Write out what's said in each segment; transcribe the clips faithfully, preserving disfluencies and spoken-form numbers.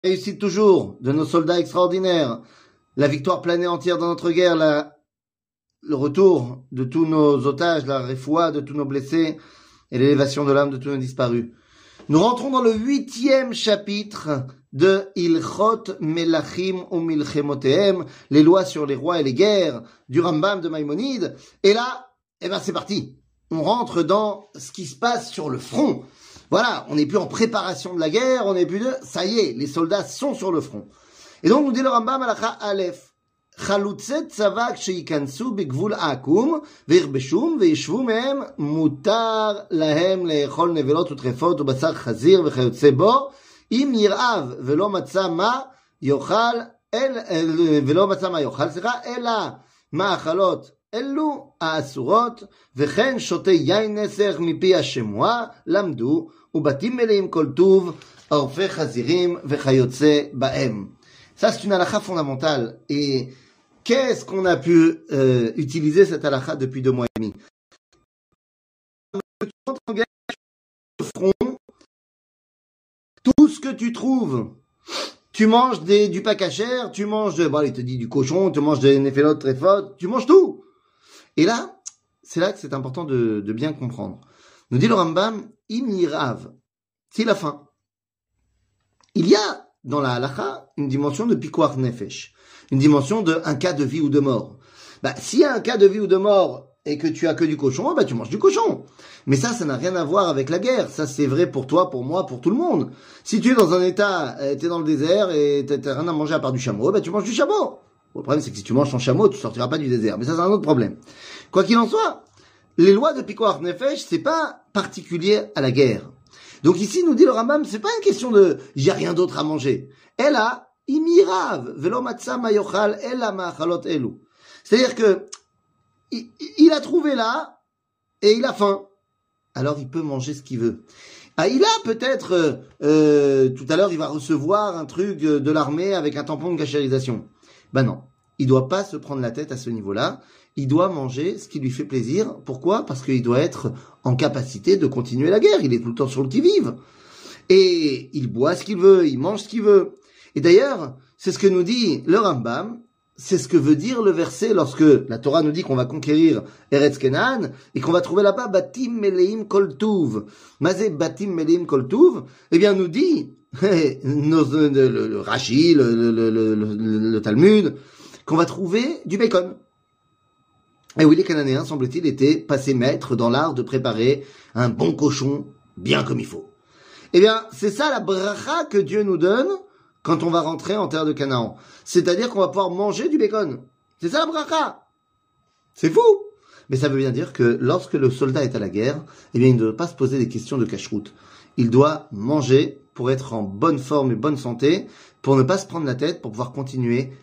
réussite toujours de nos soldats extraordinaires, la victoire pleine et entière dans notre guerre, la, le retour de tous nos otages, la refoua de tous nos blessés et l'élévation de l'âme de tous nos disparus. Nous rentrons dans le huitième chapitre de Ilchot Melachim ou Milchemotehem, les lois sur les rois et les guerres du Rambam de Maïmonide. Et là, eh ben c'est parti. On rentre dans ce qui se passe sur le front. Voilà, on n'est plus en préparation de la guerre, on n'est plus de... Ça y est, les soldats sont sur le front. Et donc, nous dit le Rambam Halacha Aleph, Chalutzet tzava ksheyikansu bigvul akum, וירבשום וישבו מהם, מותר להם לאכול נבלות וטרפות ובשר חזיר וכיוצא בו, אם ירעב ולא מצא מה יאכל, אל, ולא מצא מה יאכל, סליחה, אלא מאכלות אלו האסורות, וכן שותה יין נסך מפי השמוע, למדו, ובתים מלאים כל טוב, ערפי חזירים וכיוצא בהם. Ça, c'est une halakha fondamentale. Et qu'est-ce qu'on a pu euh, utiliser cette halakha depuis deux mois et demi? Tu rentres en guerre sur le front, tout ce que tu trouves, tu manges des, du pakachère, tu manges, de, bon, il te dit du cochon, tu manges des néphélotes très fortes, tu manges tout. Et là, c'est là que c'est important de, de bien comprendre. Nous dit le Rambam, im yirav, c'est la fin. Il y a dans la halakha une dimension de pikuach nefesh, une dimension de un cas de vie ou de mort. Bah, s'il y a un cas de vie ou de mort et que tu as que du cochon, bah tu manges du cochon. Mais ça, ça n'a rien à voir avec la guerre. Ça, c'est vrai pour toi, pour moi, pour tout le monde. Si tu es dans un état, euh, t'es dans le désert et t'as, t'as rien à manger à part du chameau, bah tu manges du chameau. Bon, le problème, c'est que si tu manges ton chameau, tu sortiras pas du désert. Mais ça, c'est un autre problème. Quoi qu'il en soit, les lois de pikuach nefesh, c'est pas particulier à la guerre. Donc ici, nous dit le Rambam, c'est pas une question de j'ai rien d'autre à manger. Elle a imirav velo matza mayochal ella ma'achalot elu. C'est-à-dire que il, il a trouvé là et il a faim. Alors il peut manger ce qu'il veut. Ah, il a peut-être euh, tout à l'heure il va recevoir un truc de l'armée avec un tampon de cachérisation. Ben non, il doit pas se prendre la tête à ce niveau-là. Il doit manger ce qui lui fait plaisir. Pourquoi? Parce qu'il doit être en capacité de continuer la guerre. Il est tout le temps sur le qui-vive. Et il boit ce qu'il veut, il mange ce qu'il veut. Et d'ailleurs, c'est ce que nous dit le Rambam, c'est ce que veut dire le verset lorsque la Torah nous dit qu'on va conquérir Eretz Kenan et qu'on va trouver là-bas Batim Meleim Kol Tuv. Mazé Batim Meleim Kol Tuv, eh bien nous dit nos, le, le, le Rashi, le, le, le, le, le Talmud, qu'on va trouver du bacon. Et oui, les Cananéens, semble-t-il, étaient passés maîtres dans l'art de préparer un bon cochon bien comme il faut. Eh bien, c'est ça la bracha que Dieu nous donne quand on va rentrer en terre de Canaan. C'est-à-dire qu'on va pouvoir manger du bacon. C'est ça la bracha. C'est fou. Mais ça veut bien dire que lorsque le soldat est à la guerre, eh bien, il ne doit pas se poser des questions de cache-route. Il doit manger pour être en bonne forme et bonne santé, pour ne pas se prendre la tête, pour pouvoir continuer.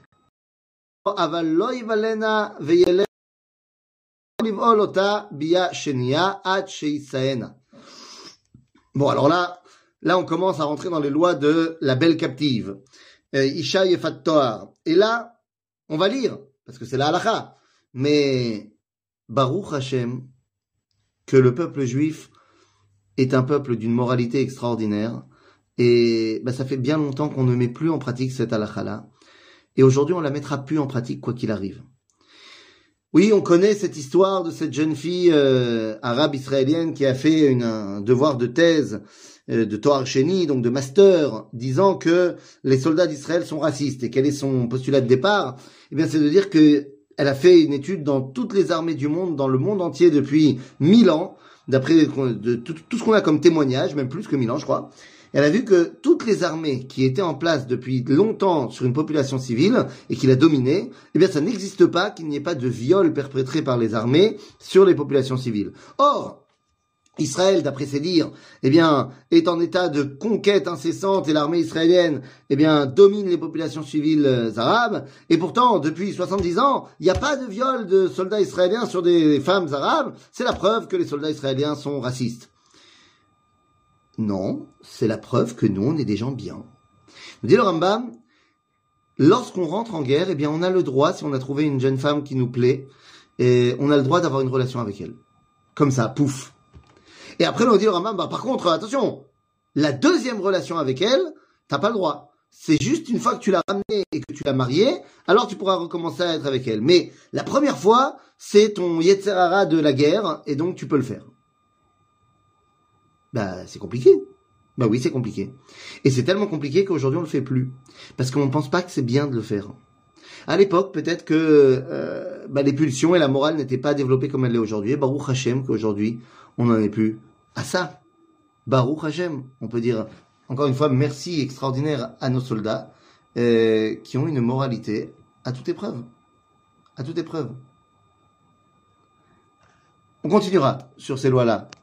Bon, alors là, là, on commence à rentrer dans les lois de la belle captive. Isha Yefat Toar. Et là, on va lire, parce que c'est la halakha. Mais, Baruch Hashem, que le peuple juif est un peuple d'une moralité extraordinaire. Et bah, ça fait bien longtemps qu'on ne met plus en pratique cette halakha-là. Et aujourd'hui, on la mettra plus en pratique quoi qu'il arrive. Oui, on connaît cette histoire de cette jeune fille euh, arabe israélienne qui a fait une, un devoir de thèse euh, de Toar Sheni, donc de master, disant que les soldats d'Israël sont racistes. Et quel est son postulat de départ? Eh bien, c'est de dire que elle a fait une étude dans toutes les armées du monde, dans le monde entier depuis mille ans, d'après de, tout, tout ce qu'on a comme témoignage, même plus que mille ans, je crois. Elle a vu que toutes les armées qui étaient en place depuis longtemps sur une population civile et qui la dominait, eh bien, ça n'existe pas qu'il n'y ait pas de viol perpétré par les armées sur les populations civiles. Or, Israël, d'après ses dires, eh bien, est en état de conquête incessante et l'armée israélienne, eh bien, domine les populations civiles euh, arabes. Et pourtant, depuis soixante-dix ans, il n'y a pas de viol de soldats israéliens sur des femmes arabes. C'est la preuve que les soldats israéliens sont racistes. Non, c'est la preuve que nous, on est des gens bien. Nous dit le Rambam, lorsqu'on rentre en guerre, eh bien, on a le droit, si on a trouvé une jeune femme qui nous plaît, et on a le droit d'avoir une relation avec elle. Comme ça, pouf. Et après, on dit le Rambam, bah, par contre, attention, la deuxième relation avec elle, t'as pas le droit. C'est juste une fois que tu l'as ramenée et que tu l'as mariée, alors tu pourras recommencer à être avec elle. Mais la première fois, c'est ton Yetzer Hara de la guerre, et donc tu peux le faire. Bah, c'est compliqué. Bah oui, c'est compliqué. Et c'est tellement compliqué qu'aujourd'hui on le fait plus. Parce qu'on ne pense pas que c'est bien de le faire. À l'époque, peut-être que euh, bah, les pulsions et la morale n'étaient pas développées comme elle l'est aujourd'hui. Et Baruch Hashem, qu'aujourd'hui, on n'en est plus à ça. Baruch Hashem, on peut dire, encore une fois, merci extraordinaire à nos soldats euh, qui ont une moralité à toute épreuve. À toute épreuve. On continuera sur ces lois-là